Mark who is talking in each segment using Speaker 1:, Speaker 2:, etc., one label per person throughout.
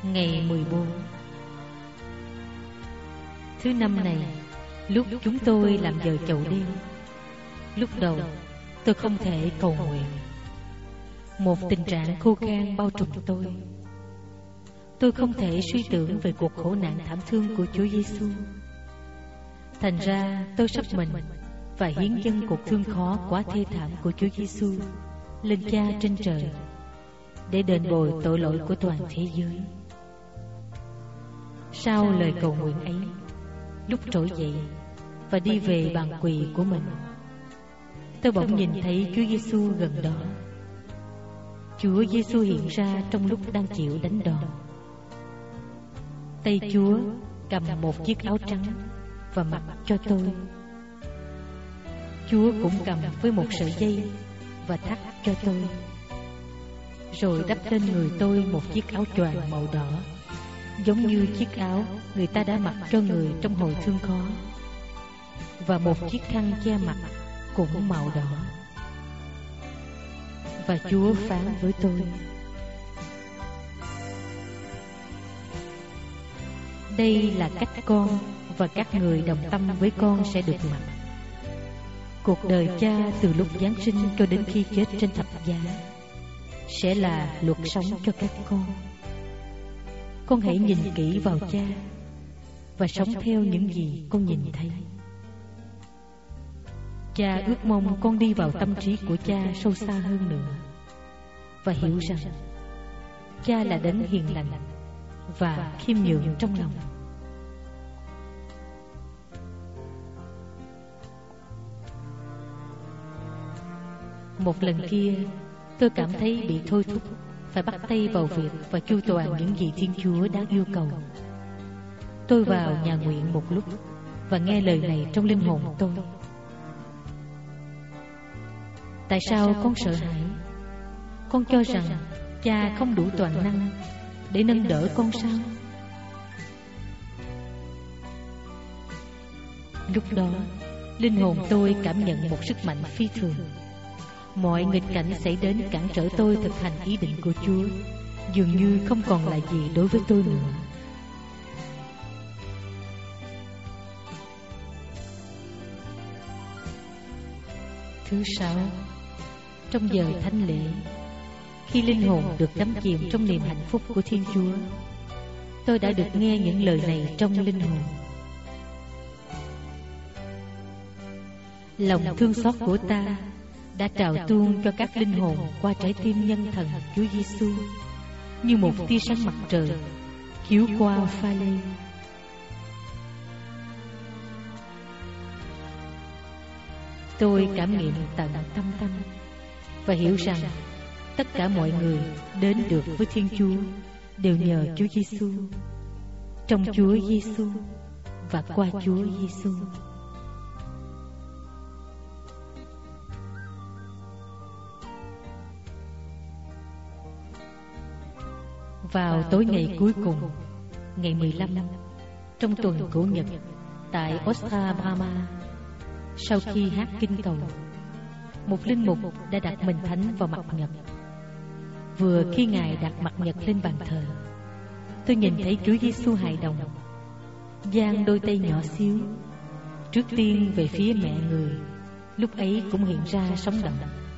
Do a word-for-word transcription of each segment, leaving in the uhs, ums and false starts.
Speaker 1: Ngày mười bốn. Thứ năm này, lúc chúng tôi làm giờ chậu đêm, lúc đầu tôi không thể cầu nguyện. Một tình trạng khô khan bao trùm tôi. Tôi không thể suy tưởng về cuộc khổ nạn thảm thương của Chúa Giêsu. Thành ra tôi sắp mình và hiến dâng cuộc thương khó quá thê thảm của Chúa Giêsu lên Cha trên trời, để đền bồi tội lỗi của toàn thế giới. Sau lời cầu nguyện ấy, lúc trỗi dậy và đi về bàn quỳ của mình, tôi bỗng nhìn thấy Chúa Giêsu gần đó. Chúa Giêsu hiện ra trong lúc đang chịu đánh đòn. Tay Chúa cầm một chiếc áo trắng và mặc cho tôi. Chúa cũng cầm với một sợi dây và thắt cho tôi, rồi đắp lên người tôi một chiếc áo choàng màu đỏ, giống như chiếc áo người ta đã mặc cho người trong hồi thương khó, và một chiếc khăn che mặt cũng màu đỏ. Và Chúa phán với tôi: đây là cách con và các người đồng tâm với con sẽ được mặc. Cuộc đời Cha từ lúc Giáng sinh cho đến khi chết trên thập giá sẽ là luật sống cho các con. Con hãy nhìn kỹ vào Cha và sống theo những gì con nhìn thấy. Cha ước mong con đi vào tâm trí của Cha sâu xa hơn nữa, và hiểu rằng Cha là đấng hiền lành và khiêm nhường trong lòng. Một lần kia, tôi cảm thấy bị thôi thúc phải bắt tay vào việc và chu toàn những gì Thiên Chúa đang yêu cầu. Tôi vào nhà nguyện một lúc và nghe lời này trong linh hồn tôi: tại sao con sợ hãi? Con cho rằng Cha không đủ toàn năng để nâng đỡ con sao? Lúc đó, linh hồn tôi cảm nhận một sức mạnh phi thường. Mọi nghịch cảnh xảy đến cản trở tôi thực hành ý định của Chúa dường như không còn là gì đối với tôi nữa. Thứ sáu, trong giờ thánh lễ, khi linh hồn được đắm chìm trong niềm hạnh phúc của Thiên Chúa, tôi đã được nghe những lời này trong linh hồn: lòng thương xót của ta đã trào tuôn cho các linh hồn qua trái tim nhân thần Chúa Giêsu, như một tia sáng mặt trời chiếu qua pha lê. Tôi cảm nghiệm tận tâm tâm và hiểu rằng tất cả mọi người đến được với Thiên Chúa đều nhờ Chúa Giêsu, trong Chúa Giêsu và qua Chúa Giêsu. Vào tối ngày cuối cùng, ngày mười lăm trong tuần Cửu Nhật tại Ostra Brahma, sau khi hát kinh cầu, một linh mục đã đặt mình thánh vào mặt nhật. Vừa khi Ngài đặt mặt nhật lên bàn thờ, tôi nhìn thấy Chúa Giêsu hài đồng giang đôi tay nhỏ xíu, trước tiên về phía mẹ người, lúc ấy cũng hiện ra sống động.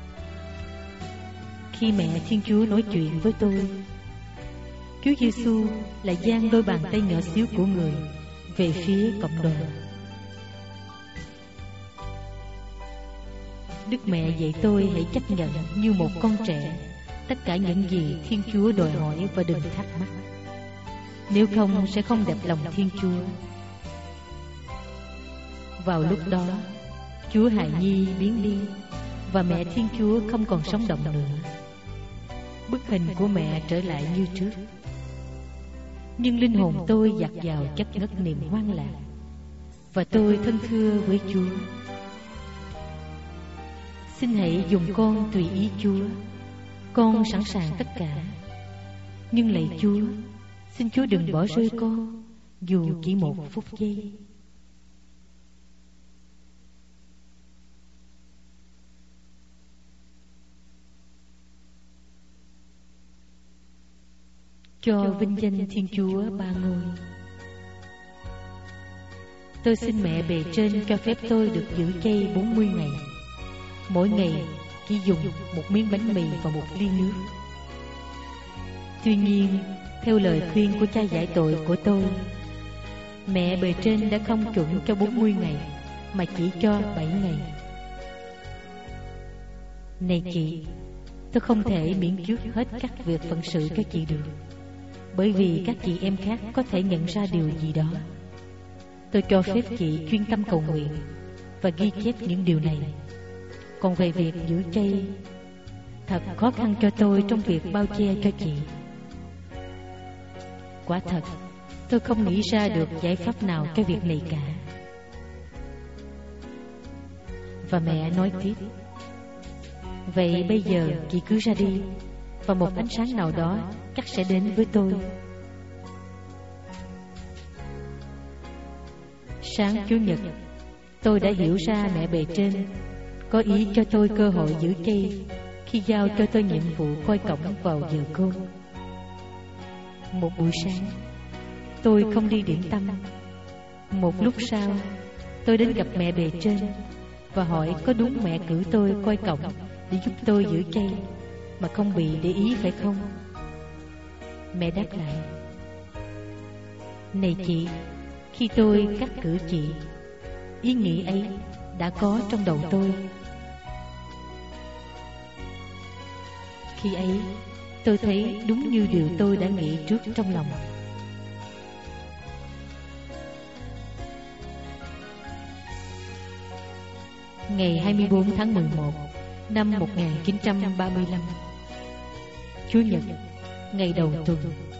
Speaker 1: Khi mẹ Thiên Chúa nói chuyện với tôi, Chúa Giêsu lại giang đôi bàn tay nhỏ xíu của người về phía cộng đoàn. Đức Mẹ dạy tôi hãy chấp nhận như một con trẻ tất cả những gì Thiên Chúa đòi hỏi và đừng thắc mắc, nếu không sẽ không đẹp lòng Thiên Chúa. Vào lúc đó, Chúa hài nhi biến đi và mẹ Thiên Chúa không còn sống động nữa. Bức hình của mẹ trở lại như trước, nhưng linh hồn tôi dạt dào chất ngất niềm hoang lạc, và tôi thân thưa với Chúa: xin hãy dùng con tùy ý Chúa, con sẵn sàng tất cả. Nhưng lạy Chúa, xin Chúa đừng bỏ rơi con dù chỉ một phút giây. cho vinh danh Thiên Chúa Ba Ngôi. Tôi xin mẹ bề trên cho phép tôi được giữ chay bốn mươi ngày, mỗi ngày chỉ dùng một miếng bánh mì và một ly nước. Tuy nhiên, theo lời khuyên của cha giải tội của tôi, mẹ bề trên đã không chuẩn cho bốn mươi ngày mà chỉ cho bảy ngày. Này chị, tôi không thể miễn trước hết các việc phận sự cho chị được, bởi vì các chị em khác có thể nhận ra điều gì đó. Tôi cho phép chị chuyên tâm cầu nguyện và ghi chép những điều này. Còn về việc giữ chay, thật khó khăn cho tôi trong việc bao che cho chị. Quả thật, tôi không nghĩ ra được giải pháp nào cho việc này cả. Và mẹ nói tiếp: vậy bây giờ chị cứ ra đi, và một ánh sáng nào đó chắc sẽ đến với tôi. Sáng Chủ nhật, tôi đã hiểu ra mẹ bề trên có ý cho tôi cơ hội giữ chay khi giao cho tôi nhiệm vụ coi cổng vào giờ cơm. Một buổi sáng, tôi không đi điểm tâm. Một lúc sau, tôi đến gặp mẹ bề trên và hỏi có đúng mẹ cử tôi coi cổng để giúp tôi giữ chay mà không bị để ý phải không? Mẹ đáp lại: này chị, khi tôi cắt cử chị, ý nghĩ ấy đã có trong đầu tôi. Khi ấy, tôi thấy đúng như điều tôi đã nghĩ trước trong lòng. Ngày hai mươi bốn tháng mười một năm một nghìn chín trăm ba mươi lăm, Chủ nhật, ngày đầu tuần,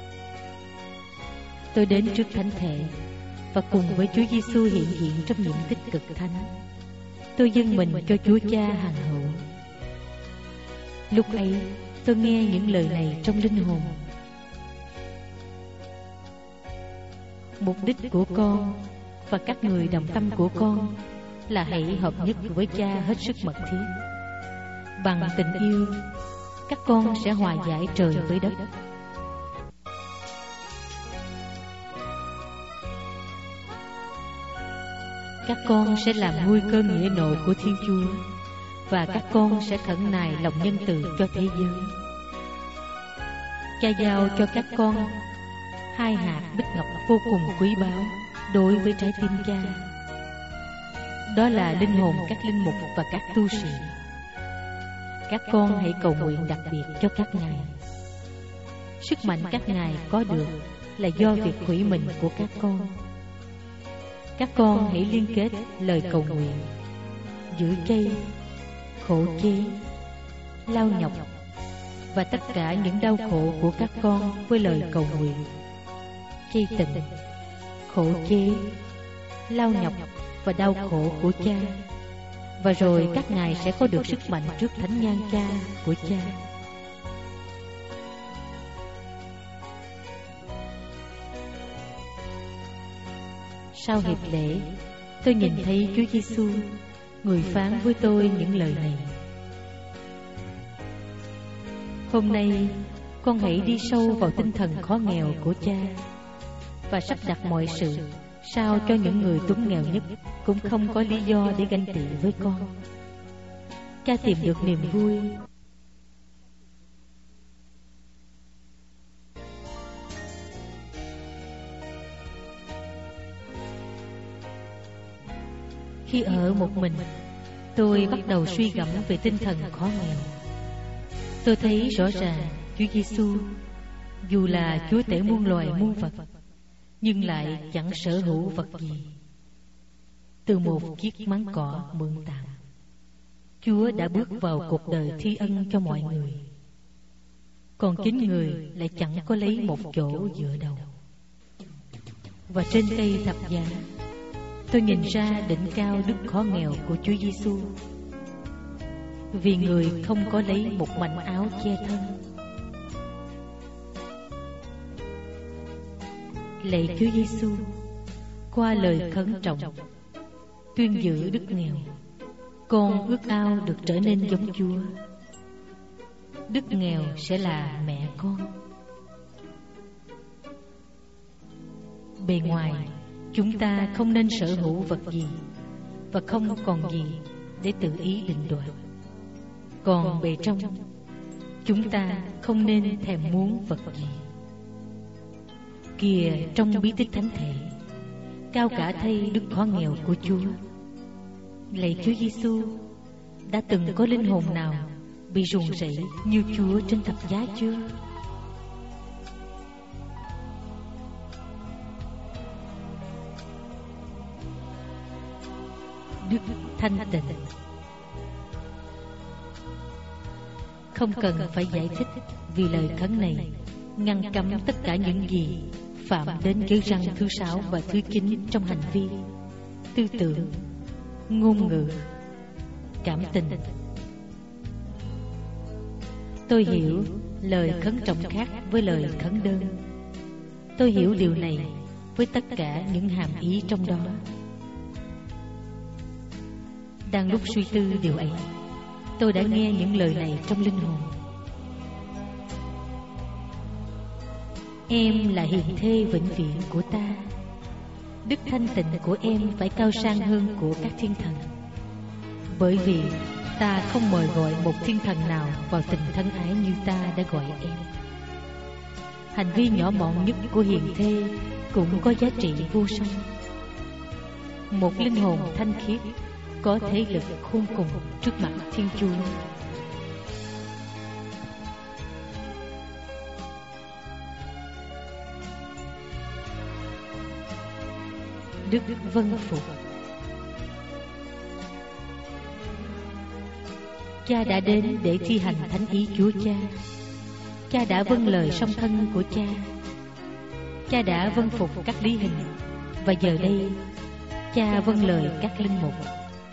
Speaker 1: tôi đến trước thánh thể và cùng với Chúa Giêsu hiện diện trong những tích cực thánh. Tôi dâng mình cho Chúa Cha hằng hữu. Lúc ấy, tôi nghe những lời này trong linh hồn: mục đích của con và các người đồng tâm của con là hãy hợp nhất với Cha hết sức mật thiết. Bằng tình yêu, các con sẽ hòa giải trời với đất. Các con sẽ làm nguôi cơn nghĩa nộ của Thiên Chúa, và các con sẽ khẩn nài lòng nhân từ cho thế giới. Cha giao cho các con hai hạt bích ngọc vô cùng quý báu đối với trái tim Cha. Đó là linh hồn các linh mục và các tu sĩ. Các con hãy cầu nguyện đặc biệt cho các ngài. Sức mạnh các ngài có được là do việc hủy mình của các con. Các con hãy liên kết lời cầu nguyện, giữ chay, khổ chế, lao nhọc và tất cả những đau khổ của các con với lời cầu nguyện, chay tịnh, khổ chế, lao nhọc và đau khổ của Cha. Và rồi các ngài sẽ có được sức mạnh trước thánh nhan Cha của Cha. Sau hiệp lễ, tôi nhìn thấy Chúa Giêsu, người phán với tôi những lời này: hôm nay con hãy đi sâu vào tinh thần khó nghèo của Cha và sắp đặt mọi sự sao cho những người túng nghèo nhất cũng không có lý do để ganh tị với con. Cha tìm được niềm vui khi ở một mình. Tôi bắt đầu suy gẫm về tinh thần khó nghèo. Tôi thấy rõ ràng Chúa Giêsu, dù là Chúa tể muôn loài muôn vật, nhưng lại chẳng sở hữu vật gì. Từ một chiếc máng cỏ mượn tạm, Chúa đã bước vào cuộc đời thi ân cho mọi người. Còn chính người lại chẳng có lấy một chỗ dựa đầu. Và trên cây thập giá, tôi nhìn ra đỉnh cao đức khó nghèo của Chúa Giêsu. Vì người không có lấy một mảnh áo che thân. Lạy Chúa Giêsu, qua lời khấn trọng, tuyên giữ đức nghèo, con ước ao được trở nên giống Chúa. Đức nghèo sẽ là mẹ con. Bề ngoài, chúng ta không nên sở hữu vật gì và không còn gì để tự ý định đoạt. Còn bề trong, chúng ta không nên thèm muốn vật gì. Kìa, trong bí tích thánh thể, cao cả thay đức khó nghèo của Chúa. Lạy Chúa Giêsu, đã từng có linh hồn nào bị run rẩy như Chúa trên thập giá chưa? Đức thanh tịnh. Không cần phải giải thích, vì lời khấn này ngăn cấm tất cả những gì phạm đến giới răn thứ sáu và thứ chín trong hành vi, tư tưởng, ngôn ngữ, cảm tình. Tôi hiểu lời khấn trọng khác với lời khấn đơn. Tôi hiểu điều này với tất cả những hàm ý trong đó. Đang lúc suy tư điều ấy, tôi đã nghe những lời này trong linh hồn. Em là hiền thê vĩnh viễn của ta. Đức thanh tịnh của em phải cao sang hơn của các thiên thần, bởi vì ta không mời gọi một thiên thần nào vào tình thân ái như ta đã gọi em. Hành vi nhỏ mọn nhất của hiền thê cũng có giá trị vô song. Một linh hồn thanh khiết có thế lực khôn cùng trước mặt Thiên Chúa. Đức vâng phục. Cha đã đến để thi hành thánh ý Chúa Cha. Cha đã vâng lời song thân của Cha. Cha đã vâng phục các lý hình, và giờ đây Cha vâng lời các linh mục.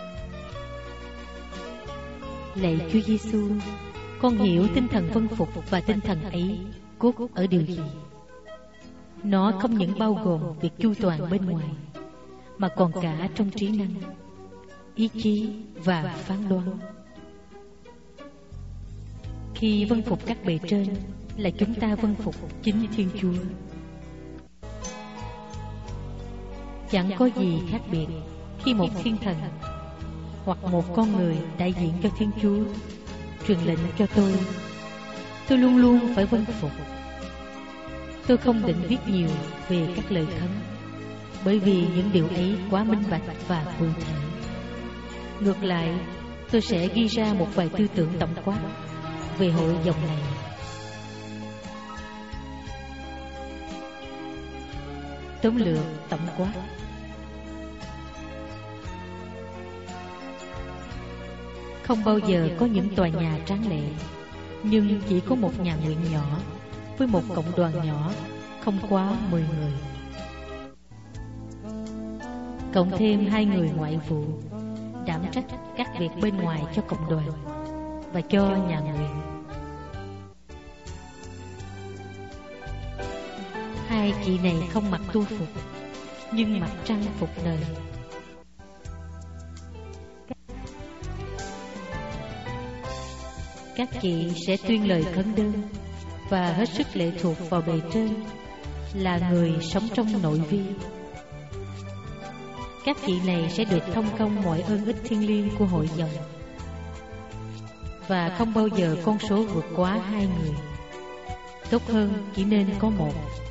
Speaker 1: Lạy Chúa Giêsu, con hiểu tinh thần vâng phục và tinh thần ấy cốt ở điều gì. Nó không những bao gồm việc chu toàn bên ngoài, mà còn cả trong trí năng, ý chí và phán đoán. Khi vâng phục các bề trên là chúng ta vâng phục chính Thiên Chúa. Chẳng có gì khác biệt khi một thiên thần hoặc một con người đại diện cho Thiên Chúa truyền lệnh cho tôi. Tôi luôn luôn phải vâng phục. Tôi không định viết nhiều về các lời khấn, bởi vì những điều ấy quá minh bạch và cụ thể. Ngược lại, tôi sẽ ghi ra một vài tư tưởng tổng quát về hội dòng này. Tóm lược tổng quát. Không bao giờ có những tòa nhà tráng lệ, nhưng chỉ có một nhà nguyện nhỏ với một cộng đoàn nhỏ không quá mười người, cộng thêm hai người ngoại vụ đảm trách các việc bên ngoài cho cộng đoàn và cho nhà nguyện. Hai chị này không mặc tu phục, nhưng mặc trang phục đời. Các chị sẽ tuyên lời khấn đơn và hết sức lệ thuộc vào bề trên, là người sống trong nội vi. Các chị này sẽ được thông công mọi ơn ích thiêng liêng của hội dòng, và không bao giờ con số vượt quá hai người. Tốt hơn chỉ nên có một.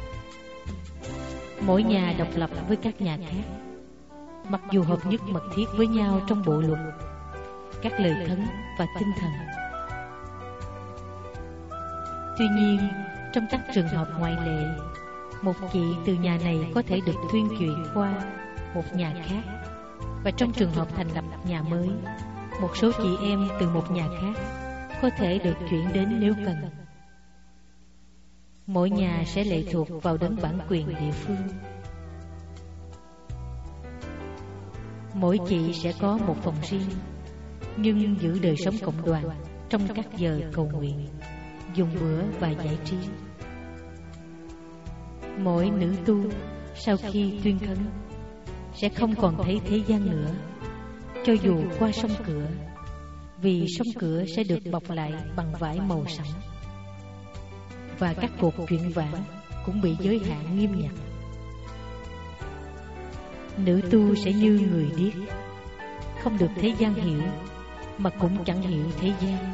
Speaker 1: Mỗi nhà độc lập với các nhà khác, mặc dù hợp nhất mật thiết với nhau trong bộ luật, các lời khấn và tinh thần. Tuy nhiên, trong các trường hợp ngoại lệ, một chị từ nhà này có thể được thuyên chuyển qua một nhà khác, và trong trường hợp thành lập nhà mới, một số chị em từ một nhà khác có thể được chuyển đến nếu cần. Mỗi nhà sẽ lệ thuộc vào đấng bản quyền địa phương. Mỗi chị sẽ có một phòng riêng, nhưng giữ đời sống cộng đoàn trong các giờ cầu nguyện, dùng bữa và giải trí. Mỗi nữ tu sau khi tuyên khấn sẽ không còn thấy thế gian nữa, cho dù qua sông cửa, vì sông cửa sẽ được bọc lại bằng vải màu sẫm, và các cuộc chuyện vãng cũng bị giới hạn nghiêm ngặt. Nữ tu sẽ như người điếc, không được thế gian hiểu, mà cũng chẳng hiểu thế gian.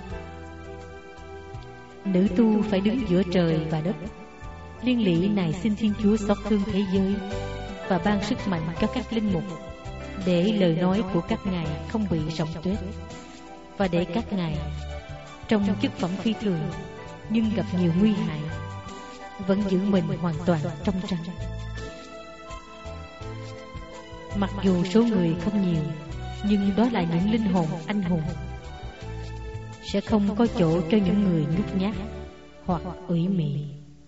Speaker 1: Nữ tu phải đứng giữa trời và đất, liên lỉ nài xin Thiên Chúa xót thương thế giới và ban sức mạnh cho các linh mục, để lời nói của các ngài không bị rỗng tuếch, và để các ngài trong chức phẩm phi thường nhưng gặp nhiều nguy hại vẫn giữ mình hoàn toàn trong trắng. Mặc dù số người không nhiều, nhưng đó là những linh hồn anh hùng, sẽ không có chỗ cho những người nhút nhát hoặc ủy mị.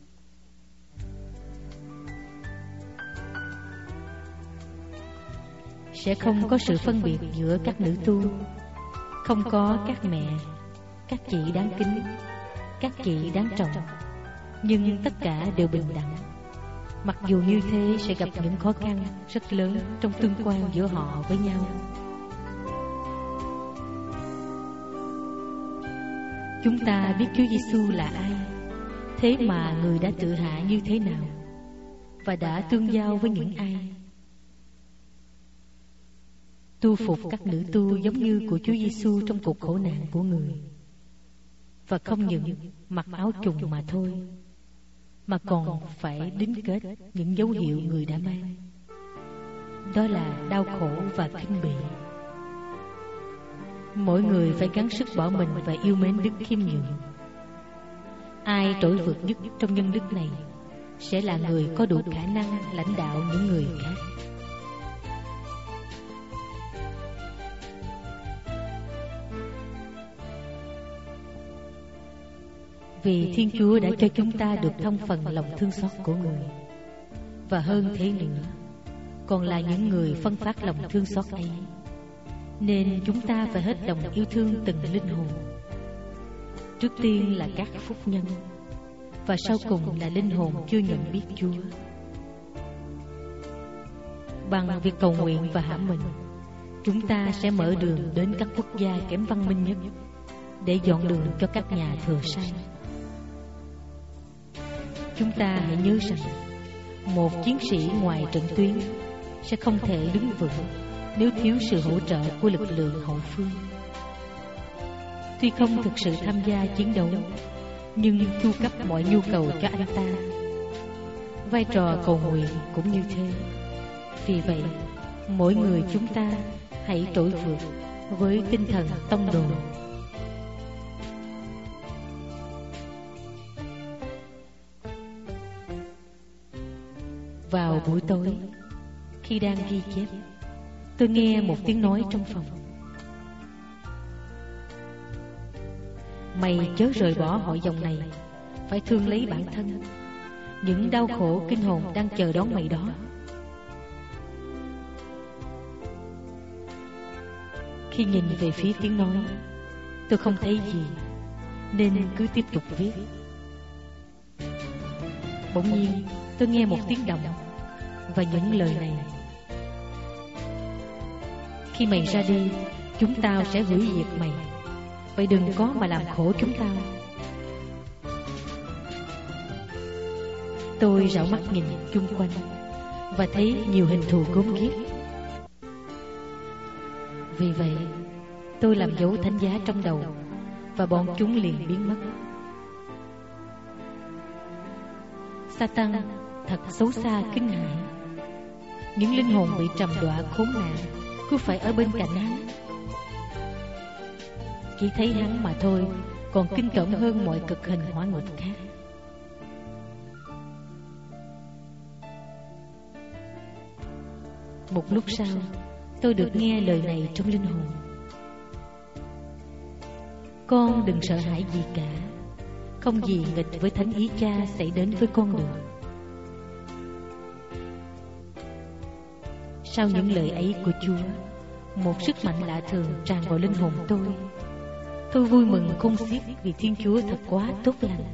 Speaker 1: Sẽ không có sự phân biệt giữa các nữ tu, không có các mẹ, các chị đáng kính, các chị đáng trọng, nhưng tất cả đều bình đẳng. Mặc dù như thế sẽ gặp những khó khăn rất lớn trong tương quan giữa họ với nhau. Chúng ta biết Chúa Giêsu là ai, thế mà người đã tự hạ như thế nào và đã tương giao với những ai. Tu phục các nữ tu giống như của Chúa Giêsu trong cuộc khổ nạn của người, và không những mặc áo trùng mà thôi, mà còn phải đính kết những dấu hiệu người đã mang. Đó là đau khổ và khinh bỉ. Mỗi người phải gắng sức bỏ mình và yêu mến đức khiêm nhường. Ai trỗi vượt nhất trong nhân đức này sẽ là người có đủ khả năng lãnh đạo những người khác. Vì Thiên Chúa đã cho chúng ta được thông phần lòng thương xót của người, và hơn thế nữa, còn là những người phân phát lòng thương xót ấy, nên chúng ta phải hết lòng yêu thương từng linh hồn. Trước tiên là các phúc nhân, và sau cùng là linh hồn chưa nhận biết Chúa. Bằng việc cầu nguyện và hãm mình, chúng ta sẽ mở đường đến các quốc gia kém văn minh nhất, để dọn đường cho các nhà thừa sai. Chúng ta hãy nhớ rằng, một chiến sĩ ngoài trận tuyến sẽ không thể đứng vững nếu thiếu sự hỗ trợ của lực lượng hậu phương. Tuy không thực sự tham gia chiến đấu, nhưng chu cấp mọi nhu cầu cho anh ta. Vai trò cầu nguyện cũng như thế. Vì vậy, mỗi người chúng ta hãy trỗi vượt với tinh thần tông đồ. Vào buổi tối, khi đang ghi chép, tôi nghe một tiếng nói trong phòng: mày chớ rời bỏ hội dòng này, phải thương lấy bản thân. Những đau khổ kinh hồn đang chờ đón mày đó. Khi nhìn về phía tiếng nói, tôi không thấy gì, nên cứ tiếp tục viết. Bỗng nhiên tôi nghe một tiếng động và những lời này: khi mày ra đi, chúng tao sẽ hủy diệt mày, vậy đừng có mà làm khổ chúng tao. Tôi rảo mắt nhìn chung quanh và thấy nhiều hình thù gớm ghiếc. Vì vậy, tôi làm dấu thánh giá trong đầu, và bọn chúng liền biến mất. Satan thật xấu xa kinh hãi. Những linh hồn bị trầm đọa khốn nạn cứ phải ở bên cạnh hắn. Chỉ thấy hắn mà thôi, còn kinh tởm hơn mọi cực hình hỏa ngục khác. Một lúc sau, tôi được nghe lời này trong linh hồn: con đừng sợ hãi gì cả, không gì nghịch với thánh ý Cha xảy đến với con được. Sau những lời ấy của Chúa, một sức mạnh lạ thường tràn vào linh hồn tôi. Tôi vui mừng khôn xiết vì Thiên Chúa thật quá tốt lành.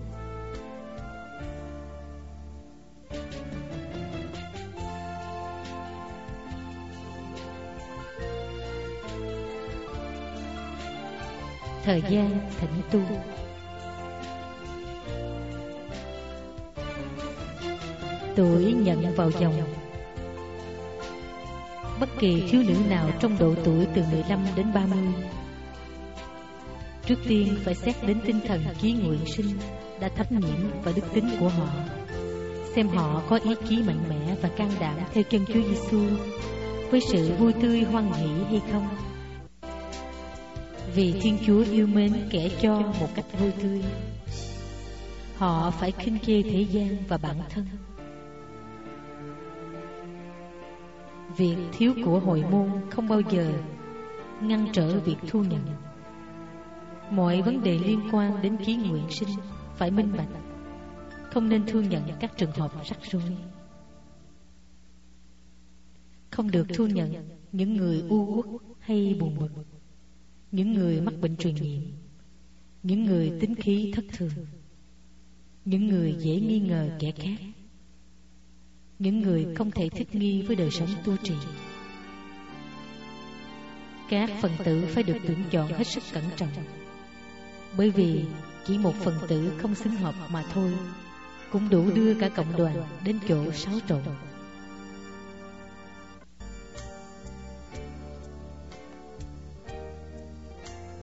Speaker 1: Thời gian thỉnh tu. Tuổi nhận vào dòng. bất kỳ thiếu nữ nào trong độ tuổi từ mười lăm đến ba mươi. Trước tiên phải xét đến tinh thần chí nguyện sinh đã thấm nhiễm và đức tính của họ, xem họ có ý chí mạnh mẽ và can đảm theo chân Chúa Giêsu với sự vui tươi hoan hỷ hay không. Vì Thiên Chúa yêu mến kẻ cho một cách vui tươi, họ phải khinh chê thế gian và bản thân. Việc thiếu của hội môn không bao giờ ngăn trở việc thu nhận. Mọi vấn đề liên quan đến chí nguyện sinh phải minh bạch, không nên thu nhận các trường hợp rắc rối. Không được thu nhận những người u uất hay buồn bực, những người mắc bệnh truyền nhiễm, những người tính khí thất thường, những người dễ nghi ngờ kẻ khác, những người không thể thích nghi với đời sống tu trì. Các phần tử phải được tuyển chọn hết sức cẩn trọng, bởi vì chỉ một phần tử không xứng hợp mà thôi cũng đủ đưa cả cộng đoàn đến chỗ xáo trộn.